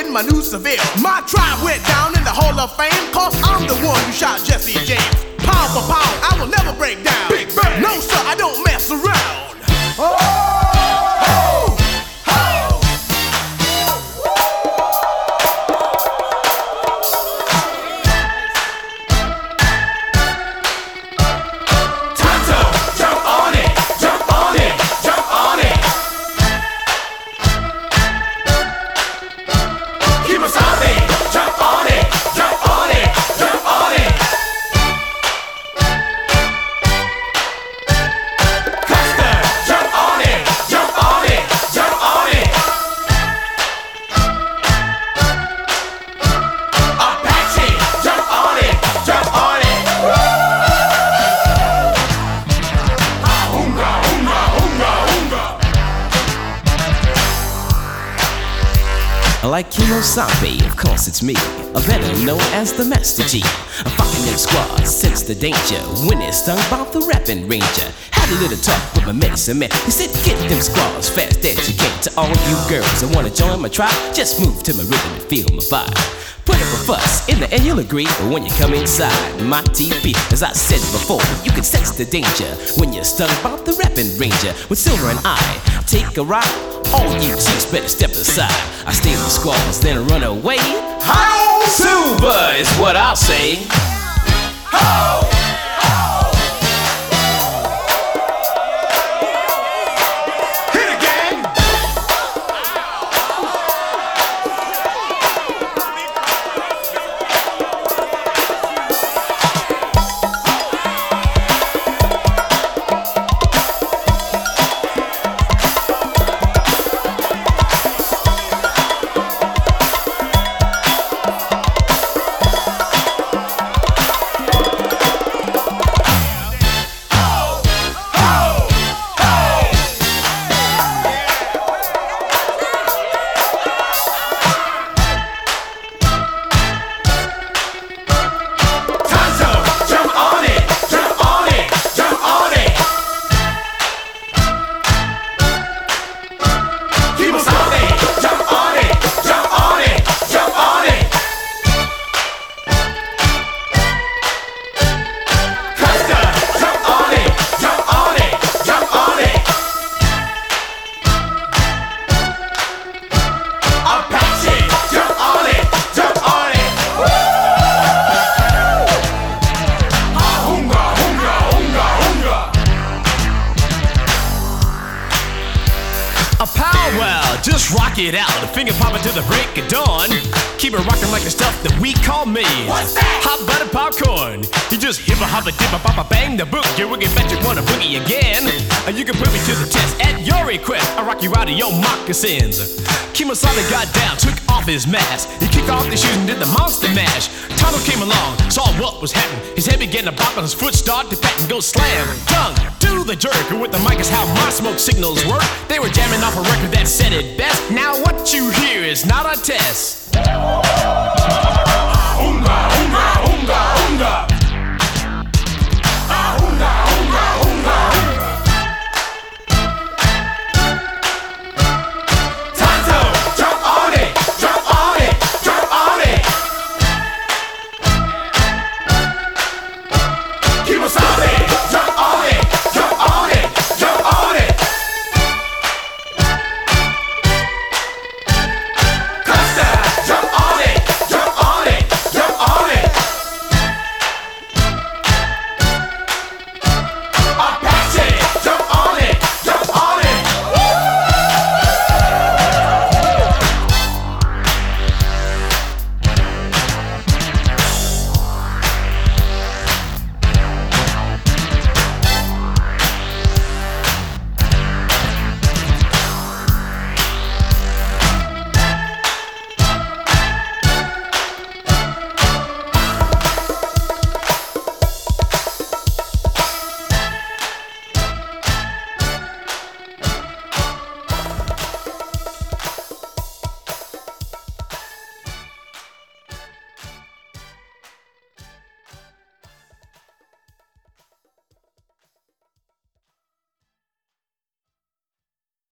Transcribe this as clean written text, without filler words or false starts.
in my new Seville. My tribe went down in the Hall of Fame, cause I'm the one who shot Jesse James. Pound for pound, I will never break down. Big Bang. No sir, I don't mess around. Oh! Like Kemosabe, of course it's me, better known as the Master G. I'm fucking them squads, sense the danger when it's stung by the rapping ranger. Had a little talk with my medicine man. He said, get them squads fast as you can. To all you girls that wanna join my tribe, just move to my rhythm and feel my vibe. Put up a fuss, in the end you'll agree when you come inside my TP. As I said before, you can sense the danger when you're stung by the rapping ranger. With Silver and I take a ride, all you chicks better step aside. I stay in the squalls, then run away. Hi, Silver is what I'll say. Ho! It out, a finger popping to the break of dawn. Keep it rocking like the stuff that we call me. What's that? Hot butter popcorn. You just hip a hop a dip a pop a bang the book. You wicked bet you wanna boogie again. You can put me to the test at your request. I rock you out of your moccasins. Kemosabe got down, took off his mask. He kicked off his shoes and did the monster mash. Tonto came along, saw what was happening. His head began to bop and his foot started to pat and go slam. Tongue to the jerk. With the mic is how my smoke signals work. They were jamming off a record that said it best. Now what you hear is not a test.